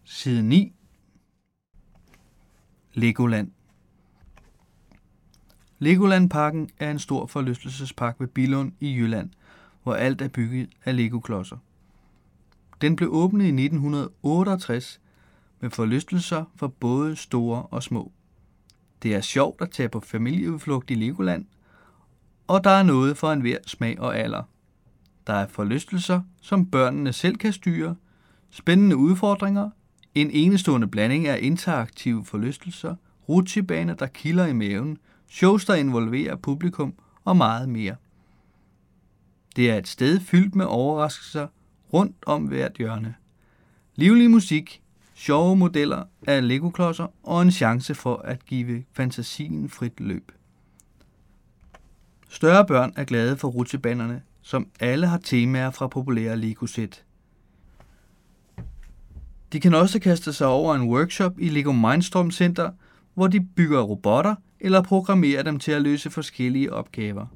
side 9. Legoland. Legoland-parken er en stor forlystelsespark ved Billund i Jylland, hvor alt er bygget af legoklodser. Den blev åbnet i 1968 med forlystelser for både store og små. Det er sjovt at tage på familieudflugt i Legoland, og der er noget for enhver smag og alder. Der er forlystelser, som børnene selv kan styre, spændende udfordringer, en enestående blanding af interaktive forlystelser, rutsjebaner, der kilder i maven, shows, der involverer publikum og meget mere. Det er et sted fyldt med overraskelser rundt om hvert hjørne. Livlig musik, sjove modeller af legoklodser og en chance for at give fantasien frit løb. Større børn er glade for rutsjebanerne, som alle har temaer fra populære Lego-sæt. De kan også kaste sig over en workshop i Lego Mindstorm Center, hvor de bygger robotter eller programmerer dem til at løse forskellige opgaver.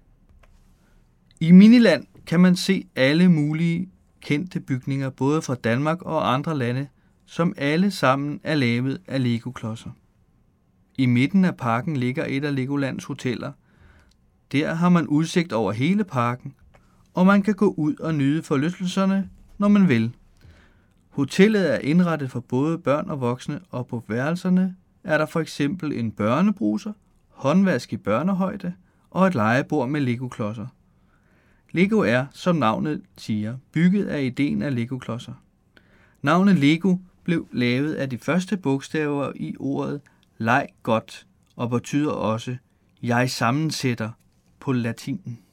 I Miniland kan man se alle mulige kendte bygninger, både fra Danmark og andre lande, som alle sammen er lavet af Lego-klodser. I midten af parken ligger et af Legolands hoteller. Der har man udsigt over hele parken, og man kan gå ud og nyde forlystelserne, når man vil. Hotellet er indrettet for både børn og voksne, og på værelserne er der for eksempel en børnebruser, håndvask i børnehøjde og et legebord med Lego-klodser. Lego er, som navnet siger, bygget af ideen af Lego-klodser. Navnet Lego blev lavet af de første bogstaver i ordet leg godt og betyder også jeg sammensætter på latin.